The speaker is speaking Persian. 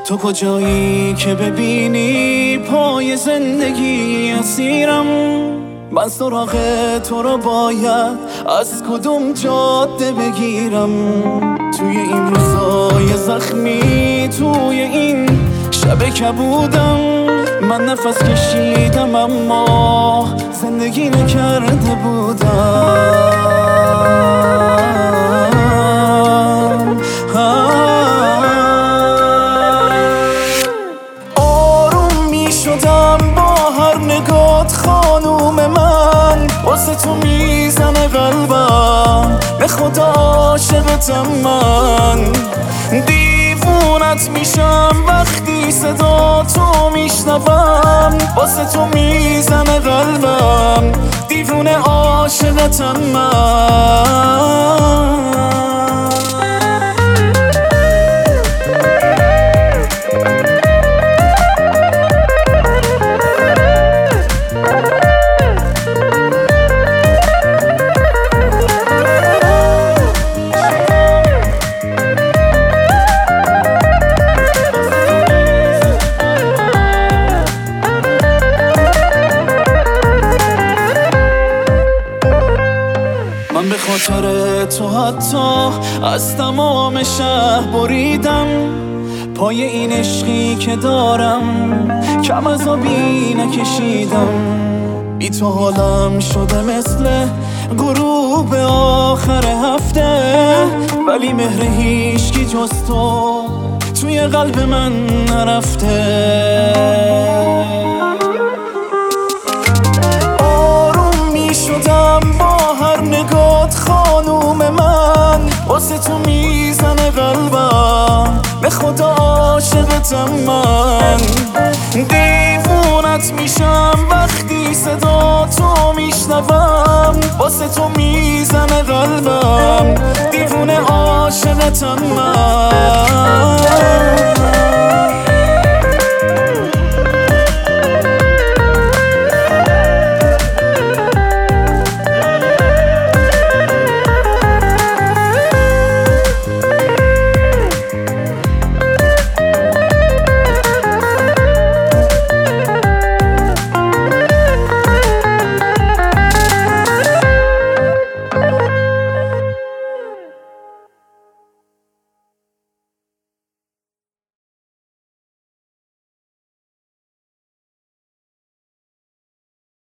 تو کجایی که ببینی پای زندگی اسیرم؟ من سراغ تو رو باید از کدوم جاده بگیرم؟ توی این روزای زخمی، توی این شب کبودم، من نفس کشیدم اما زندگی نکرده بودم. آروم می شدم با هر نگات خانوم من، واسه تو میزنه قلبم، به خدا عاشقتم من. دیوونت میشم وقتی صدا تو میشنوم، واسه تو میزنه قلبم، دیوونه عاشقتم من. من به خاطر تو حتی از تمام شهر بریدم، پای این عشقی که دارم کم از آبی نکشیدم. بی تو حالم شده مثل غروب آخر هفته، ولی مهر هیچکی جز تو توی قلب من نرفته. آروم می شدم با هر نگات خانوم من، واسه تو میزنه قلبم، به خدا عاشقتم من. دیوونت میشم وقتی صدا تو میشنوم، واسه تو میزنه قلبم، دیوونه عاشقتم من.